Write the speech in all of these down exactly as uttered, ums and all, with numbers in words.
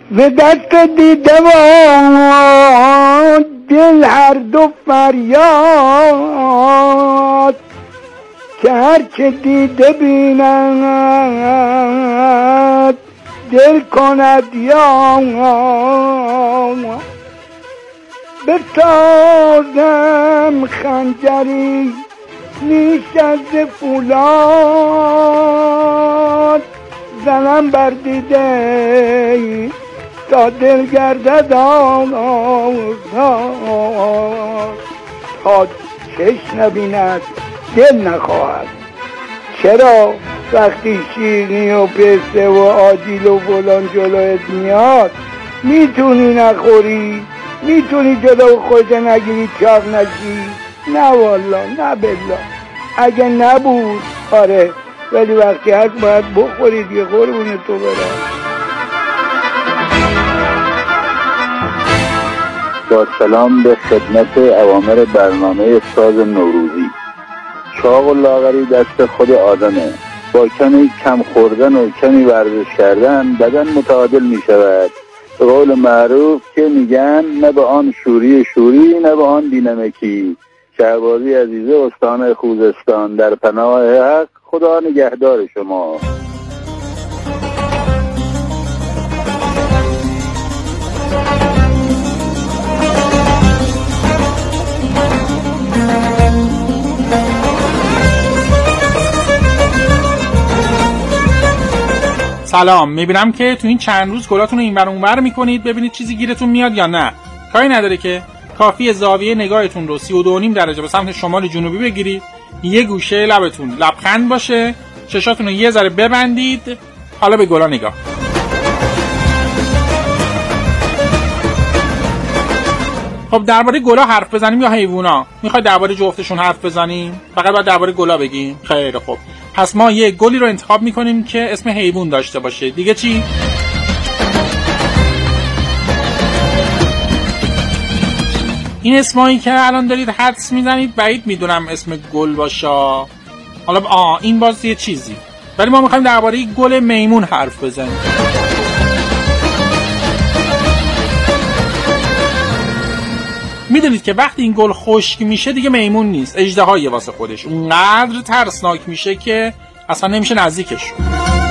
به دست دیده و دل هر دو فریاد، که هر چه دیده بیند دل کند یا بسازم خنجری نیش از فولاد، زنم بر دیده تا دل گردد آزاد، تا چشم نبیند دل نخواهد. چرا وقتی شیرینی و پسته و آجیل و فلان جلویت میاد میتونی نخوری؟ میتونی جلو خودت نگیری چاق نشی؟ نه والله نه بالله. اگه نبود آره، ولی وقتی هست باید بخوری دیگه. قربون تو برم. با سلام به خدمت اوامر برنامه ساز نوروزی. چاق و لاغری دست خود آدمه. با کمی کم خوردن و کمی ورزش کردن بدن متعادل می شود. به قول معروف که میگن نه به آن شوری شوری نه به آن دینمکی. شهبازی عزیزه، استان خوزستان، در پناه حق. خدا نگهدار شما. سلام. میبینم که تو این چند روز گلاتون رو این ور اون ور میکنید ببینید چیزی گیرتون میاد یا نه. کاری نداره که کافی زاویه نگاهتون رو سی و دو و نیم درجه به سمت شمال جنوبی بگیرید، یه گوشه لبتون لبخند باشه، چشاتون رو یه ذره ببندید، حالا به گلا نگاه. خب درباره گلا حرف بزنیم یا حیوونا؟ میخوای درباره جفتشون حرف بزنیم؟ فقط باید درباره گلا بگیم؟ خیلی خوب. پس ما یه گلی رو انتخاب میکنیم که اسم حیوان داشته باشه. دیگه چی؟ این اسمایی که الان دارید حدس میزنید بعید میدونم اسم گل باشه. حالا آه این باز یه چیزی، ولی ما میخوایم درباره گل میمون حرف بزنیم. میدونید که وقتی این گل خشک میشه دیگه میمون نیست، اژدهایی واسه خودش. اونقدر ترسناک میشه که اصلا نمیشه نزدیکش شد.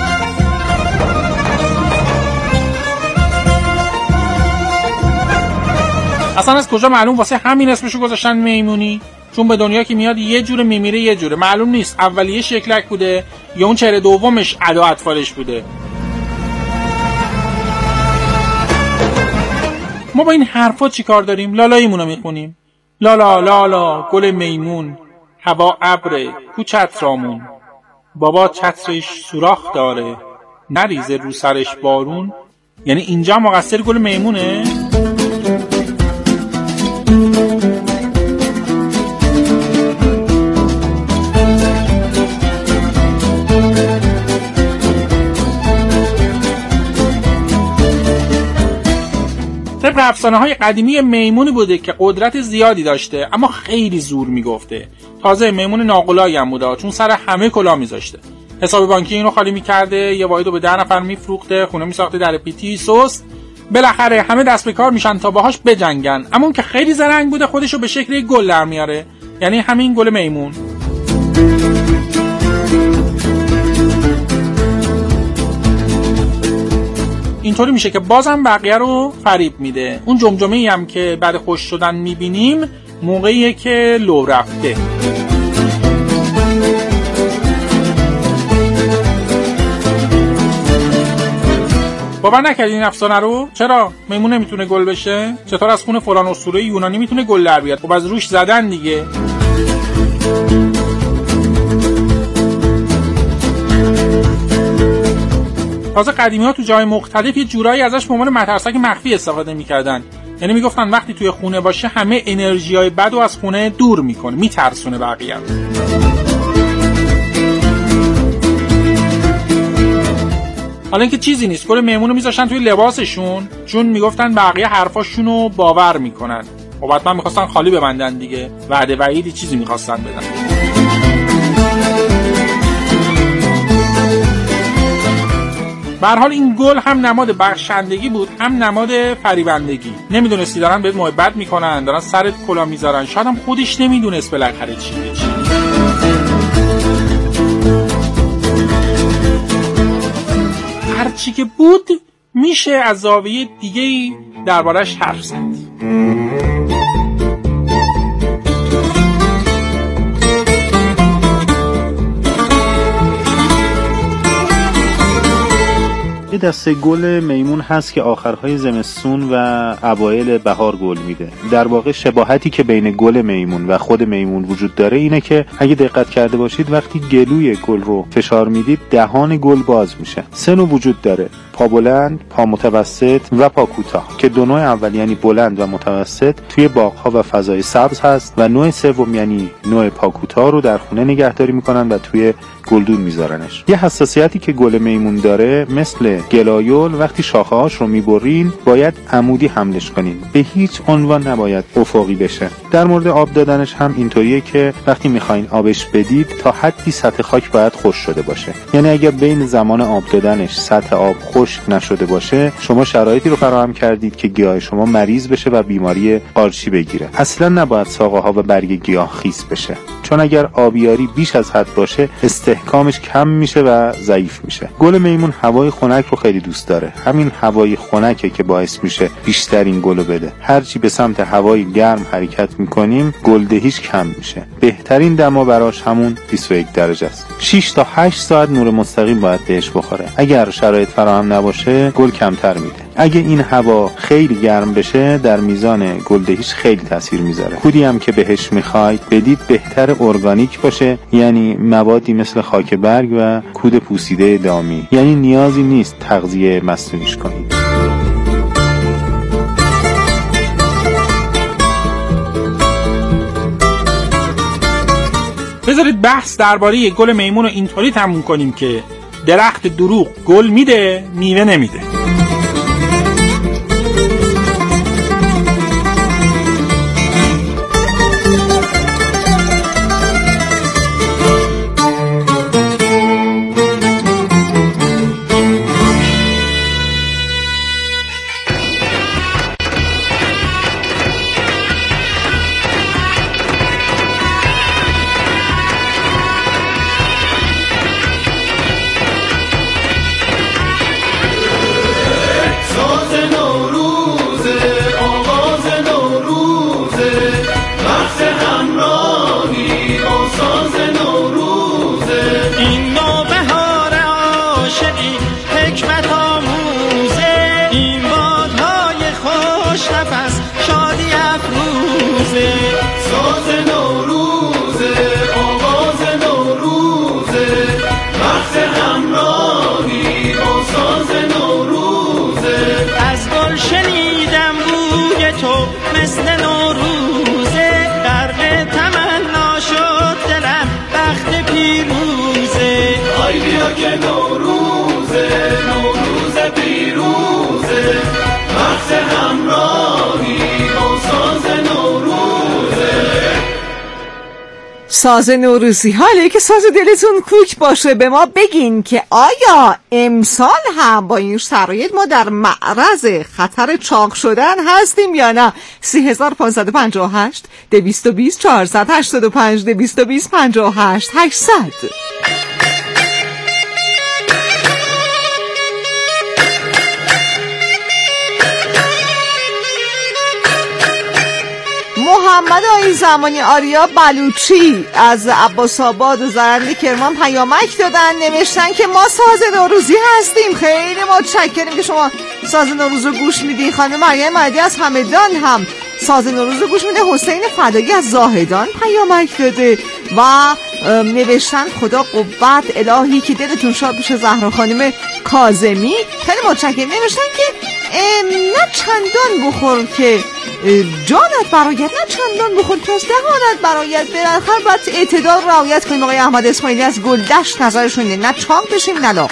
اصلا از کجا معلوم واسه همین اسمشو گذاشتن میمونی؟ چون به دنیا که میاد یه جوره میمیره یه جوره. معلوم نیست اولیه شکلک بوده یا اون چهره دومش ادا اطفالش بوده. ما با این حرفا چی کار داریم؟ لالاییمونو میخونیم. لالا لالا گل میمون، هوا ابره کو چترامون، بابا چترش سوراخ داره نریزه رو سرش بارون. یعنی اینجا مقصر گل میمونه؟ طبق افسانه‌های قدیمی میمونی بوده که قدرت زیادی داشته اما خیلی زور میگفته. تازه میمون ناقلایی هم بوده، چون سر همه کلاه میذاشته. حساب بانکی اینو خالی میکرده، یه واحدو به ده نفر میفروخته، خونه میساخته در پیتی سوست. بالاخره همه دست به کار میشن تا باهاش بجنگن. اما اون که خیلی زرنگ بوده خودشو به شکل گل در میاره، یعنی همین گل میمون. اینطوری میشه که بازم بقیه رو فریب میده. اون جمجمه‌ای هم که بعد خوش شدن میبینیم موقعیه که لو رفته. باور نکردین این افسانه رو؟ چرا؟ میمون نمیتونه گل بشه؟ چطور از خون فلان اسطوره یونانی میتونه گل در بیاد؟ خب از روش زدن دیگه. تازه قدیمی‌ها تو جای مختلف یه جورایی ازش به عنوان مترسک مخفی استفاده می‌کردن. یعنی میگفتن وقتی توی خونه باشه همه انرژی‌های بدو از خونه دور می‌کنه، میترسونه بقیه. حالا اینکه چیزی نیست، گل میمونو میذاشتن توی لباسشون، چون میگفتن بقیه حرفاشونو باور میکنن. خب حتما میخواستن خالی ببندن دیگه، وعده وعیدی چیزی میخواستن بدن. به هر حال این گل هم نماد بخشندگی بود، هم نماد فریبندگی. نمیدونستی دارن بهت محبت میکنن، دارن سرت کلاه میذارن، شاید هم خودش نمیدونست بالاخره چی به چی. هر چی که بود میشه از زاویه دیگه‌ای دربارش حرف زد. یه دسته گل میمون هست که آخرهای زمستون و اوایل بهار گل میده. در واقع شباهتی که بین گل میمون و خود میمون وجود داره اینه که اگه دقت کرده باشید وقتی گلوی گل رو فشار میدید دهان گل باز میشه. سه نوع وجود داره: پا بلند، پا متوسط و پا کوتاه، که دو نوع اول یعنی بلند و متوسط توی باغ‌ها و فضای سبز هست و نوع سوم یعنی نوع پا کوتاه رو در خونه نگهداری میکنن و توی گلدون میذارنش. یه حساسیتی که گل میمون داره، مثل گلایول وقتی شاخه‌هاش رو میبرین باید عمودی حملش کنین، به هیچ عنوان نباید افقی بشه. در مورد آب دادنش هم اینطوریه که وقتی میخواین آبش بدید تا حدی سطح خاک باید خشک شده باشه. یعنی اگر بین زمان آب دادنش سطح آب خشک نشده باشه، شما شرایطی رو فراهم کردید که گیاه شما مریض بشه و بیماری قارچی بگیره. اصلا نباید ساقه‌ها و برگ گیاه خیس بشه، چون اگر آبیاری بیش از حد باشه استحکامش کم میشه و ضعیف میشه. گل میمون هوای خنک رو خیلی دوست داره. همین هوای خنکه که باعث میشه بیشتر این گلو بده. هرچی به سمت هوای گرم حرکت میکنیم گلدهیش کم میشه. بهترین دما براش همون بیست و یک درجه است. شش تا هشت ساعت نور مستقیم باید بهش بخوره. اگر شرایط فراهم نباشه گل کمتر میده. اگه این هوا خیلی گرم بشه در میزان گلدهیش خیلی تاثیر میذاره. کودی هم که بهش میخواید بدید بهتر ارگانیک باشه، یعنی موادی مثل خاک برگ و کود پوسیده دامی. یعنی نیازی نیست تغذیه مصنوعیش کنید. بذارید بحث درباره گل میمون رو اینطوری تموم کنیم که درخت دروغ گل میده میوه نمیده. ساز نوروزی، حالا که ساز دلتون کوک باشه به ما بگین که آیا امسال هم با این شرایط ما در معرض خطر چاق شدن هستیم یا نه؟ سه هزار و پانصد و پنجاه و هشت دویست و بیست چهارصد و هشتاد و پنج دویست و بیست پنجاه و هشت هشتصد. محمد آقای زمانی آریا بلوچی از عباس آباد و زرند کرمان پیامک دادن، نوشتن که ما ساز نوروزی هستیم. خیلی متشکریم که شما ساز نوروز رو گوش میدین. خانم مریم مهدی از همدان هم ساز نوروز رو گوش میده. حسین فدایی از زاهدان پیامک داده و نوشتن خدا قوت الهی که دلتون شاد بشه. زهرا خانم کاظمی خیلی متشکریم، نوشتن که نه چندان بخور که جانت برایت، نه چندان بخور که از دهانت برایت. بالاخره باید اعتدال رعایت کنیم. آقای احمد اسماعیلی از گلدشت نظرشون اینه، نه چاق بشیم نه لاغر.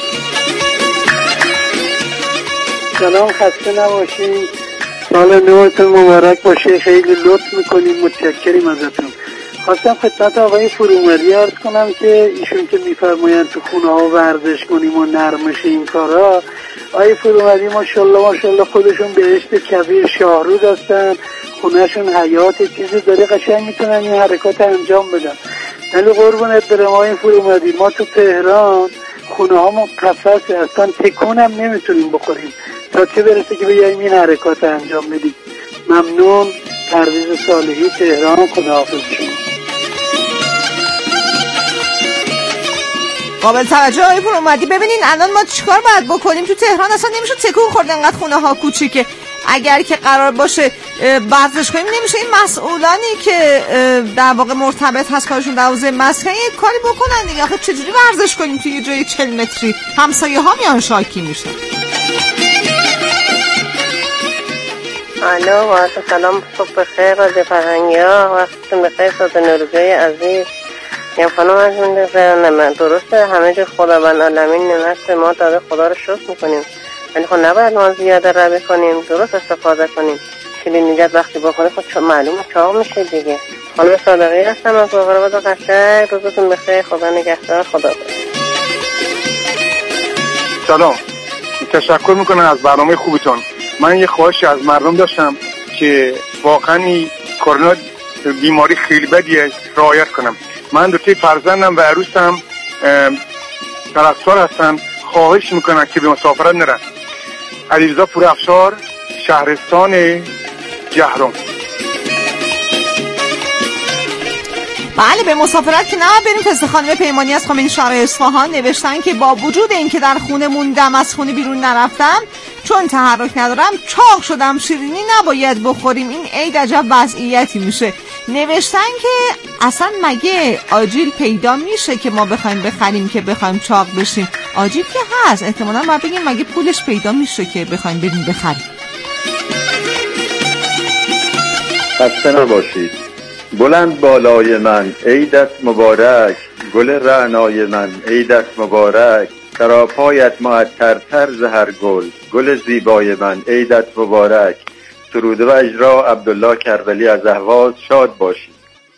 سلام، خسته نباشید، سال نوتون مبارک باشه. خیلی لطف میکنیم، متشکریم ازتون. خواستم خدمت آقای فرومری عرض کنم که ایشون که میفرمایند تو خونه ها ورزش کنیم و نرمش این کارا، آقای فرومری ماشاءالله ماشاءالله خودشون بهشت کبیر شاهرود هستن، خونهشون حیات چیزی داره، قشنگ میتونن این حرکات انجام بدن. ولی قربونت برم آقای فرومری، ما تو تهران خونه ها مقفصه، اصلا تکون هم نمیتونیم بخوریم تا چه برسه که بیاییم این حرکات انجام بدیم. ممنون. پرویز صالحی، تهران. خداحافظ شما. قابل توجه های پر اومدی. ببینین الان ما چیکار باید بکنیم تو تهران؟ اصلا نمیشه تکون خورد، انقدر خونه ها کوچیکه. اگر که قرار باشه ورزش کنیم نمیشه این مسئولانی که در واقع مرتبط هست کارشون در حوزه مسکن یک کاری بکنن دیگه. آخه چجوری ورزش کنیم توی یه جای چهل متری؟ همسایه ها میان شاکی میشن. الو و سلام، صبح بخیر رادیو فرهنگی ها، وقتتون بخیر. ساده نوروزی عزیز، یم خانم از من زنم. درسته همه جور خداوند عالمین نعمت به ما داده، خدا رو شکر میکنیم، ولی خب نباید ما زیاده روی کنیم، درست استفاده کنیم. شیرینیجات وقتی بخوره خود خب معلومه چاق میشه دیگه. خانم صادقی هستم از باقرآباد قشنگ. روزتون بخیر، خدا نگهدار، خدا بخیر. سلام، تشکر میکنم از برنامه خوبتون. من یه خواهشی از مردم داشتم که واقعا کرونا بیماری خیلی بدیه، رعایت کنم. من دوتای فرزندم و عروسم پرستار هستن، خواهش میکنم که به مسافرت نرن. علیرضا پور افشار، شهرستان جهرم. بله، به مسافرت که نه بریم. پس خانم پیمانی از خمینی شهر اصفهان نوشتن که با وجود اینکه در خونه موندم، از خونه بیرون نرفتم، چون تحرک ندارم چاق شدم، شیرینی نباید بخوریم. این عید عجب وضعیتی میشه. نوشتن که اصلا مگه آجیل پیدا میشه که ما بخوایم بخریم که بخوایم چاق بشیم؟ آجیل که هست، احتمالاً باید بگیم مگه پولش پیدا میشه که بخوایم بریم بخریم. خسته نباشید. بلند بالای من عیدت مبارک، گل رعنای من عیدت مبارک، سراپایت معطرتر ز هر گل، گل زیبای من عیدت مبارک. سرود و اجرا عبدالله کربلی از اهواز. شاد باشید.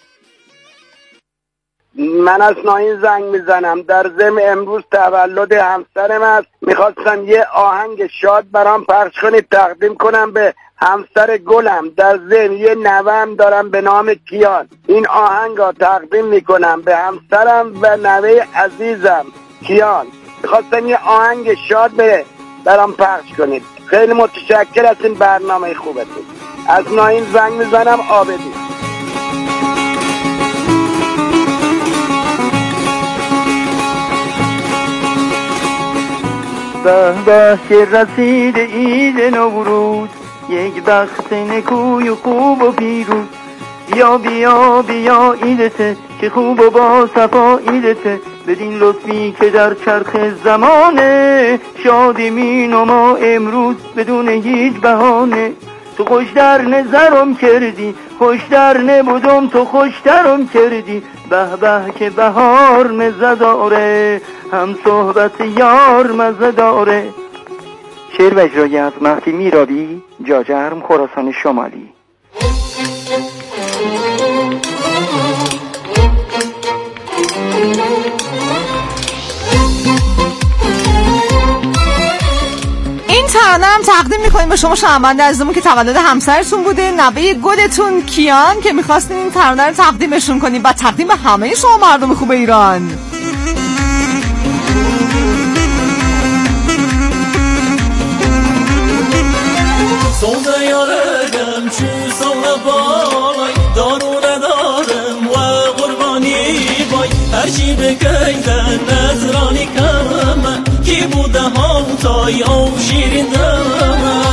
من از ناین زنگ میزنم. در ضمن امروز تولد همسرم است، میخواستم یه آهنگ شاد برام پخش کنید تقدیم کنم به همسر گلم. در ضمن یه نوام دارم به نام کیان. این آهنگ را تقدیم میکنم به همسرم و نوه عزیزم کیان. میخواستم یه آهنگ شاد به برام پخش کنید. خیلی متشکر از این برنامه خوبتون. از ناین زنگ میزنم، آبدی. به به که رسید عید نوروز، یک بخت نکوی و خوب و پیروز. بیا بیا بیا عیدته که خوب و با صفا عیدته، بدین لطفی که در چرخ زمانه، شادی می نما امروز بدون هیچ بهانه. تو خوش در نظرم کردی، خوش در نبودم تو خوش درم کردی. به به که بهار مزه داره، هم صحبت یار مزه داره. شعر و اجرای از مهدی میرابی، جاجرم، خراسان شمالی. این ترانه هم تقدیم میکنیم به شما شنونده عزیزمون که تولد همسرتون بوده، نوه گلتون کیان، که میخواستین این ترانه رو تقدیمشون کنیم و تقدیم به همه شما مردم خوب ایران. سوزه یارگم چو سوله بالای، دارو ندارم و قربانی بای. هرچی بگیدن نظرانی کمم، کی بوده ها تای او شیرین دمم.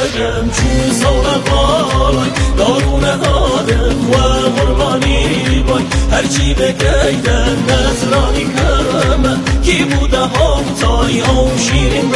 ندارم چون سال بالای دارو ندارم و قربانی بای هرچی بگیدن نظرانی کمه کی بوده همتای هم شیرین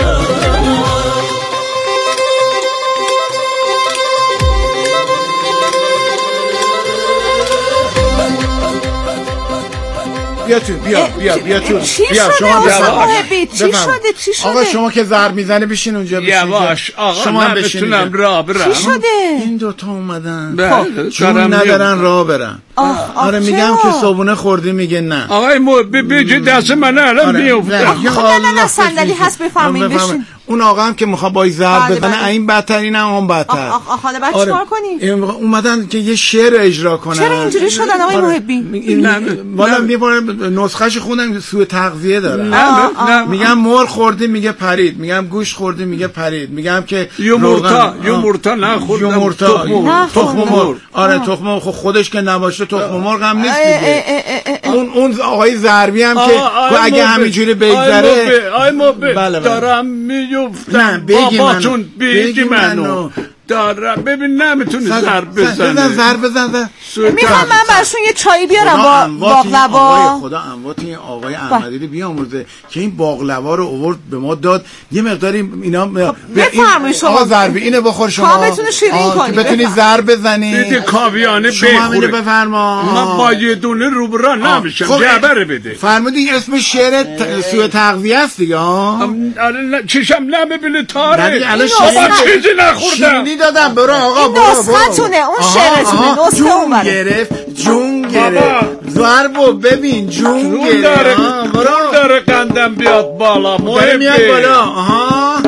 بیا تو بیا بیا بیا تو چی بیا شده شما محبی چی شده چی شده آقا شما که ضرب میزنه بشین اونجا بشین یواش آقا شما نمیتونم راه برم. چی شده این دوتا اومدن بله چون ندارن راه برن. آره میگم که صبونه خوردی میگه نه. آقای مو بگی دست من الان میافتم. خب نه نه صندلی هست بفرمایید بشین. اون آقا هم که میخواد با ضرب بزنه این بدترین هم اون بدتر. آخ آخ حالا بعد چیکار کنیم؟ اومدن که یه شعر اجرا کنن. چرا اینجوری شدن آقای محبی؟ والا میپره نسخه‌ش خوندم سوء تغذیه داره. میگم مر خوردی میگه پرید، میگم گوش خوردی میگه پرید، میگم که یومورتا یومورتا نخوردم یومورتا تخم مرغ. آره تخم مرغ خودش که نباشه تخم مرغ هم نیست دیگه. اون اون آقای ضربی هم که اگه همینجوری بگذره آی موبه دارم میافتم باباتون بگی منو دارم ببین نمیتونی ضرب بزنه بزن ضرب بزن میخوام من براشون یه چایی بیارم با باقلوا. آقای خدا اموات این آقای احمدی رو بیامرزه که این باقلوا رو آورد به ما داد یه مقداری اینا بفرمایید شما آقا ضربی اینو بخور شما کامتون شیرین کنید که بتونی ضرب بزنی دیدی کاویانه بخوره شما اینو بفرما من با یه دونه روبرا نمیشم جبره بده فرمودی اسم شعر سوء تغذیه است دیگه ها چشم نمیبینه تاره الان چیزی نخوردم دادم برو آقا برو برو نسختونه اون شعرتونه نسخه اون بره گرفت جون گرفت ضربو ببین جون گرفت داره برو داره قندم بیاد بالا داره میاد بالا آها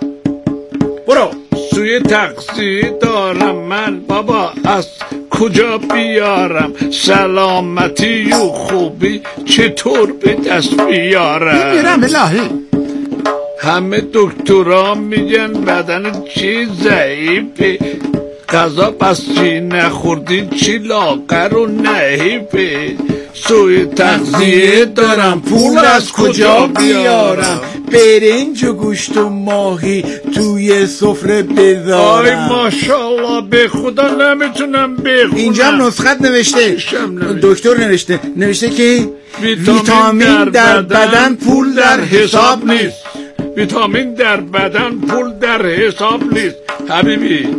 برو سوی تغذیه دارم من بابا از کجا بیارم سلامتی و خوبی چطور به دست بیارم میرم الهی همه دکترها میگن بدن چی ضعیفه غذا پس چی نخوردین چی لاغر و نحیفه سوی تغذیه دارم پول از کجا بیارم برنج و گوشت و ماهی توی سفره بذارم آی ماشاءالله به خدا نمیتونم بخونم اینجا نسخت نوشته دکتر نوشته نوشته که ویتامین در بدن پول در حساب نیست ویتامین در بدن پول در حساب نیست حبیبی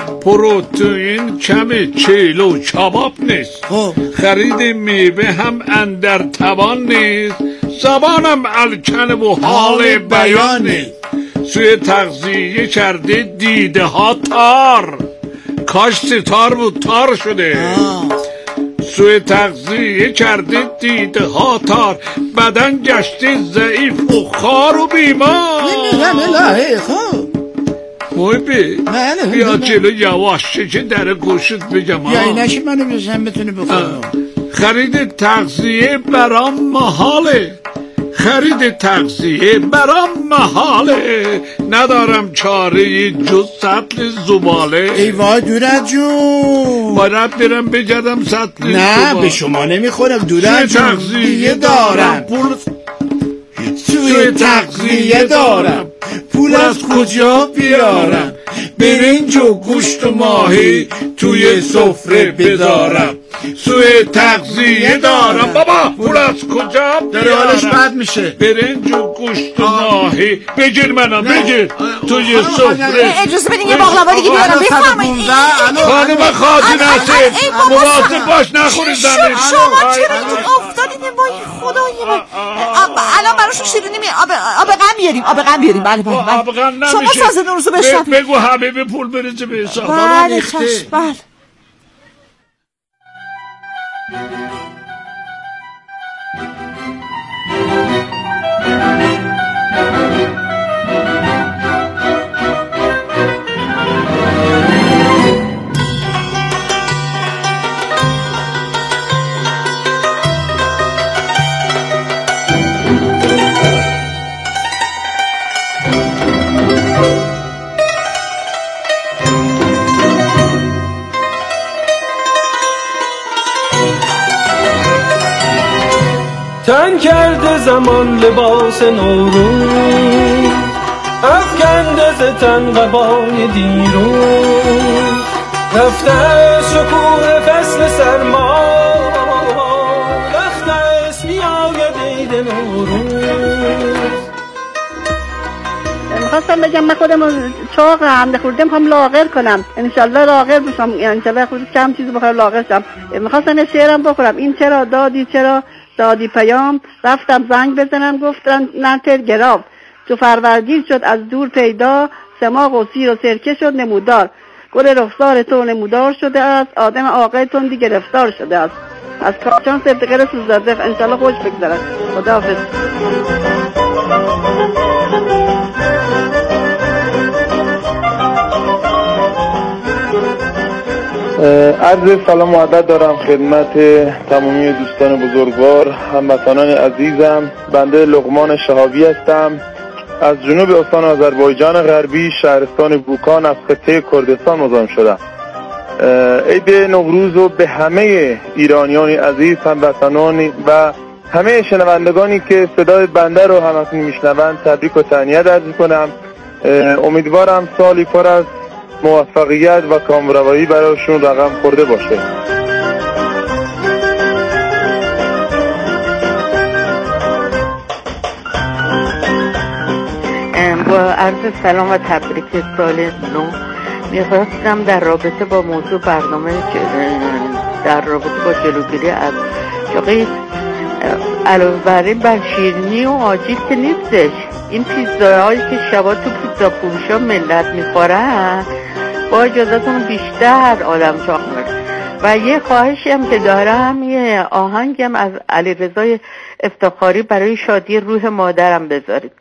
پروتئین کم چیل و کباب نیست خرید میوه هم اندر توان نیست زبانم الکنه و حال بیان نیست سوی تغذیه کرده دیده ها تار کاش ستار بود تار شده سوی تغذیه کرده دیده ها تار بدن گشته ضعیف و خار و بیمار نمیدونم الهی خوب محبی بیا جلو یواش که در گوشت بگم یا اینشی منو بزن بتونی بخورم خرید تغذیه برام محاله خرید تغذیه برام محاله ندارم چاره جز سطل زباله ای وای دورت جون باید برم بگردم سطل نه به شما نمیخورم دورت جون تغذیه دارم پول سوی تغذیه دارم پول از کجا بیارم برنج و گوشت و ماهی توی سفره بذارم سوی تغذیه دارم بابا پول از کجا داره حالش بد میشه برنج و گوشت و ماهی بگیر منم بگیر توی سفره اجازه بدین یه باقلوا دیگه بیارم بفرمایید خانم خادی نسیم مواظب باش نخوری زمین شما چرا اینجور افتادین وای خدای من الان براشون شیرینی می آب قند بیاریم آب قند بیاریم بله بله شما ساز نوروزو بشنوید بگو حبیب پول بریزه به حساب بله چشم بله تن کرده زمان لباس نوروز افکنده ز تن قبای دیروز، رفته است شکوه فصل سرما، رخت است میآید عید نوروز. میخواستم بگم من خودم چاق هم خوردم، میخوام لاغر کنم، انشالله لاغر بشم، انشالله خود کم چیزی بخورم لاغر شم. میخواستم شعرم بخورم، این چرا دادی چرا دادی پیام، رفتم زنگ بزنم گفتن نتر گراف، چو فروردین شد از دور پیدا، سماق و سیر و سرکه شد نمودار، گل رخسار تو نمودار شده است، آدم عاقل تندی گرفتار شده است. از کاچان صدقه سوزده، انشالله خوش بگذرد. خداحافظ. عرض سلام و ادب دارم خدمت تمامی دوستان بزرگوار، هموطنان عزیزم. بنده لقمان شهابی هستم، از جنوب استان آذربایجان غربی، شهرستان بوکان، از خطه کردستان مزاحم شدم. عید نوروز رو به همه ایرانیان عزیز، هموطنان و همه شنوندگانی که صدای بنده رو همکنون میشنوند تبریک و تهنیت عرض می‌کنم. امیدوارم سالی پر از موفقیت و کامروایی برایشون رقم خورده باشه. با عرض سلام و تبریک سال نو، میخواستم در رابطه با موضوع برنامه در رابطه با جلوگیری از چاقی علاوه بر این بر شیرینی و آجیل که نیستش، این پیزاهایی که شبا تو پیزا فروشا ملت میخورن با اجازهتون بیشتر آدم چاق میشه. و یه خواهشی هم که دارم، یه آهنگی هم از علیرضا افتخاری برای شادی روح مادرم بذارید.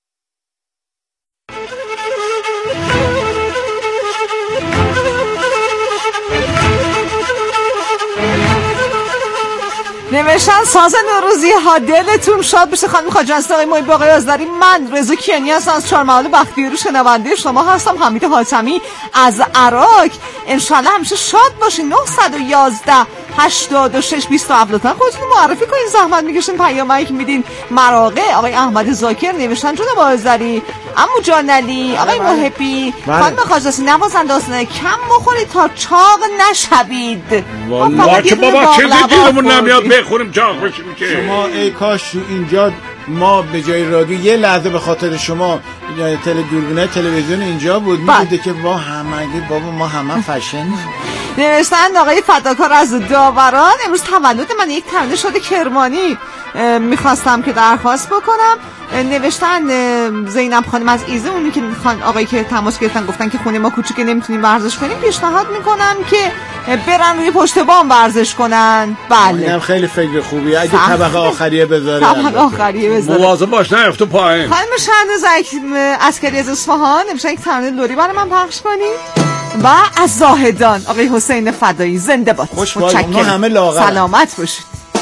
نوشتن ساز نوروزی ها دلتون شاد بشه. خانم خواجه هستم، آقای محب، آقای آذری، من رضا کیانی هستم از چهارمحال بختیاری، شنونده شما هستم. حمید حاتمی از عراق. انشالله همیشه شاد باشین. نه یک یک هشتاد و شش بیست و هفت لطفا خودتون معرفی کنین، زحمت میکشین، پیامک میدین. مراغه آقای احمد زاکر نوشتن جناب آذری، عمو جانلی، آقای محبی، خانم خواجه هستم، نوازنده هستن کم بخورید تا چاق نشوید. والله که بابا چیزی دیرمون نمیاد بخوریم چاق بشیم که. شما ای کاش تو اینجا ما به جای رادیو یه لحظه به خاطر شما تل دوربینای تلویزیون اینجا بود، می‌دیده که با همگی بابا ما همه فشن. نوشتن آقای فداکار از داوران، امروز تولد من، یک ترانه شده کرمانی میخواستم که درخواست بکنم. نوشتن زینب خانم از ایزه، اونی که خان آقایی که تماس گرفتن گفتن که خونه ما کوچیکه نمیتونیم ورزش کنیم، پیشنهاد میکنم که برن روی پشت بام ورزش کنن. بله اینم خیلی فکر خوبیه، اگه طبقه آخریه بذاره طبقه آخریه بذاره مواظب باش نیفته پایین. خانم شهناز عسکری از اصفهان نوشتن یک ترانه لوری برای من پخش کنید. و از زاهدان آقای حسین فدایی، زنده باد. خوش باید همه لاغر، سلامت باشید.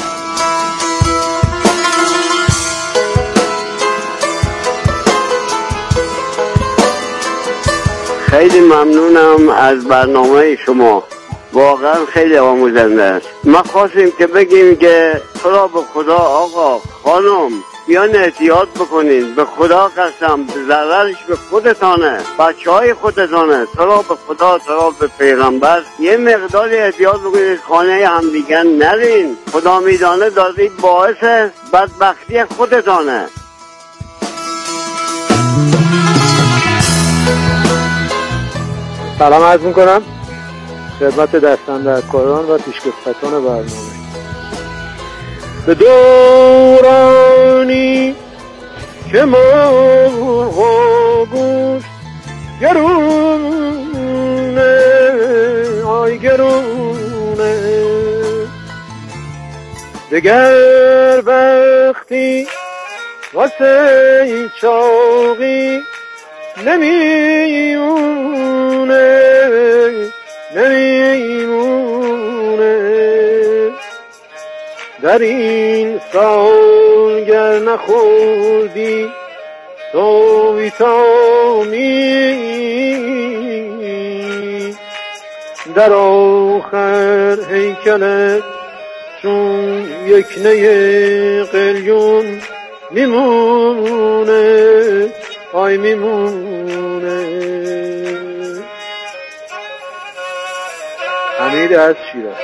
خیلی ممنونم از برنامه شما، واقعا خیلی آموزنده است. ما خواستیم که بگیم که خدا به خدا آقا خانم بیان احتیاط بکنین، به خدا قسم ضررش به خودتانه، بچه های خودتانه، خدا به خدا، خدا به پیغمبر یه مقدار احتیاط بکنین، خانه همدیگر نرین، خدا میدانه دارید باعث بدبختی خودتانه. سلام عرض میکنم خدمت دستاندرکاران و پیشکسوتان برنامه. به دورانی که مرغ گوشت گرونه، آی گرونه، دگر وقتی واسه چاقی نمیمونه، نمیمونه. در این سال گر نخوردی تو ویتامین، در آخر هیکلت چون یک نی قلیون میمونه، پای میمونه. حمید از شیراز.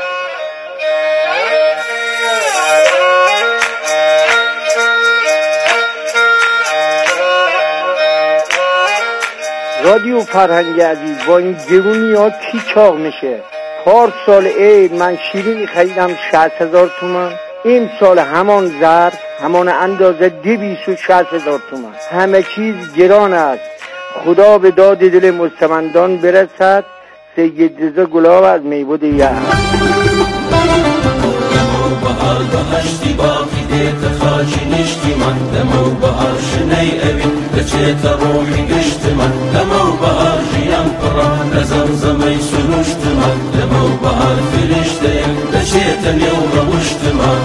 رادیو فرهنگ عزیز، با این گرونی ها کی چاق میشه؟ پار سال عید من شیرینی خریدم شصت هزار تومان، این سال همان ظرف همان اندازه دویست و شصت هزار تومان. همه چیز گران است. خدا به داد دل مستمندان برسد. سید رضا گلاب از میبود یه بهار بهشتی باقی دیت خاکی نشتی من دمو بهار شنی اوین بچیت روحی گشت من دمو بهار جیان پرا نزمزمی سروشت من دمو بهار فرشته بچیت نیو روشت من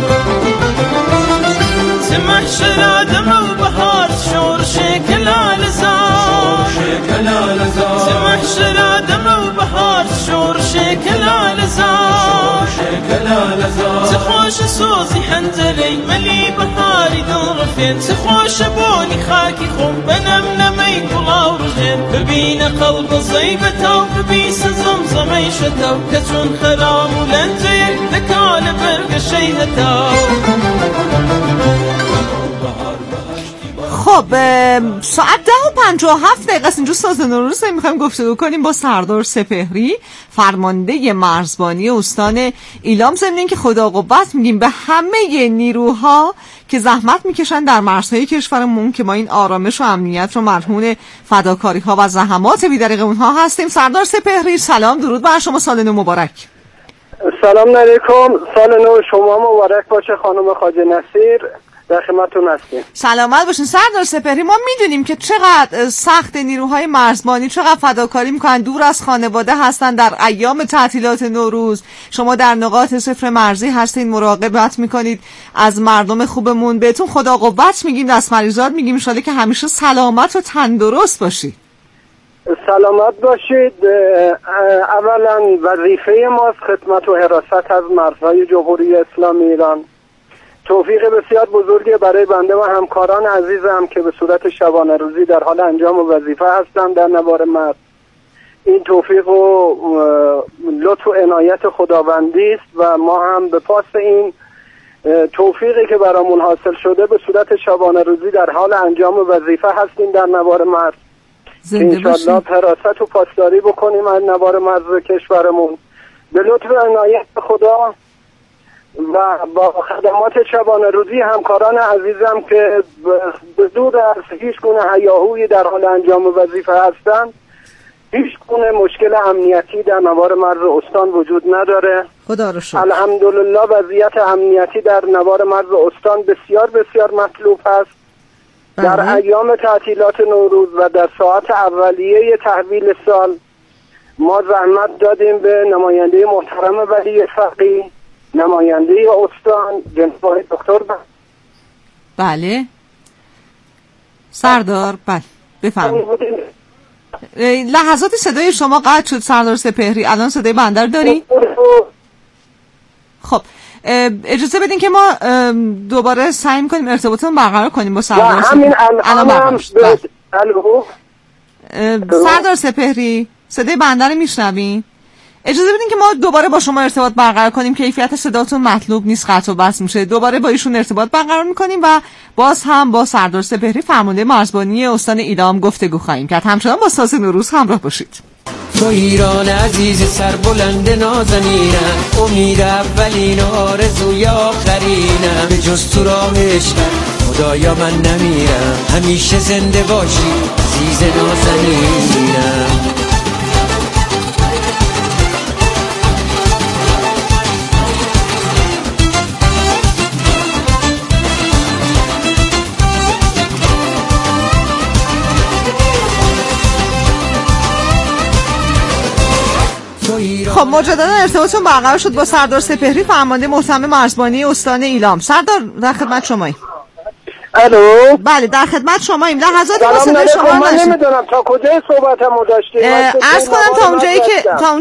سمح شلا دمو بهار شور شکل آلزار شکل آلزار سمح شلا دمو بهار شور شکل آلزار شکل آلزار سخوش سوزي حنزلي ملي بحاري دورفين سخوش بوني خاكي خوم بنم نمي قلاو رجين ببين قلب الزيبة وببيس زمزمي شتو كتون خرام ولنزين ذكال برق الشيهتا. خب ساعت ده و پنجاه و هفت دقیقه است. اینجا ساز نوروز میخوایم گفتگو کنیم با سردار سپهری، فرمانده مرزبانی استان ایلام. ضمن که خدا قوت میگیم به همه نیروها که زحمت میکشن در مرزهای کشورمون که ما این آرامش و امنیت رو مرهون فداکاری ها و زحمات بی‌دریغ اونها هستیم. سردار سپهری سلام، درود بر شما، سال نو مبارک. سلام علیکم، سال نو شما مبارک باشه خانم خواجه نصیر، در خدمتتون هستیم. سلامت باشین سردار سپهری. ما میدونیم که چقدر سخت نیروهای مرزبانی، چقدر فداکاری میکنن، دور از خانواده هستن در ایام تعطیلات نوروز. شما در نقاط صفر مرزی هستین، مراقبت میکنید از مردم خوبمون. بهتون خدا قوت میگیم، دست مریضات میگیم، ان شاءالله که همیشه سلامت و تندرست باشید. سلامت باشید. اولا وظیفه ماست خدمت و حراست از مرزهای جمهوری اسلامی ایران. توفیق بسیار بزرگی برای بنده و همکاران عزیزم که به صورت شبانه روزی در حال انجام وظیفه هستند در نوار مرز. این توفیق و لطف و عنایت خداوندی است و ما هم به پاس این توفیقی که برامون حاصل شده به صورت شبانه روزی در حال انجام وظیفه هستیم در نوار مرز. انشالله حراست و پاسداری بکنیم از نوار مرز کشورمون به لطف و عنایت خدا و با خدمات شبانه روزی همکاران عزیزم که به دور از هیچ گونه هیاهویی در حال انجام وظیفه هستند. هیچ گونه مشکل امنیتی در نوار مرز استان وجود نداره. خدا رو شکر. الحمدلله وضعیت امنیتی در نوار مرز استان بسیار بسیار مطلوب است. در ایام تعطیلات نوروز و در ساعت اولیه تحویل سال ما زحمت دادیم به نماینده محترم ولی فقیه، نماینده استان جناب دکتر ب... بله سردار، بله بفرمایید. لحظاتی صدای شما قطع شد سردار سپهری، الان صدای بنده رو داری؟ خب اجازه بدین که ما دوباره سعی می‌کنیم ارتباطمون برقرار کنیم با سردار سپهری. الان برقرار شد. سردار سپهری صدای بنده رو میشنوین؟ اجازه بدین که ما دوباره با شما ارتباط برقرار کنیم. کیفیت صداتون مطلوب نیست، قطع و بس میشه. دوباره با ایشون ارتباط برقرار میکنیم و باز هم با سردار سپهری فرمانده مرزبانی استان ایلام گفتگو خواهیم کرد. همچنان با ساز نوروز همراه باشید. تو ایران عزیز سربلند نازنینم، امید اولین آرزوی آخرینم، به جز تو راه عشقم خدایا من نمیرم، همیشه زنده باشی عزیز نازنینم. خب مجددا ارتباطتون برقرار شد با سردار سپهری فرمانده محترم مرزبانی استان ایلام. سردار در خدمت شماییم. الو بله در خدمت شماییم. لحظاتی با صدای شما من نمیدونم تا کجای صحبتمو داشتیم. عرض کنم تا اونجایی که تا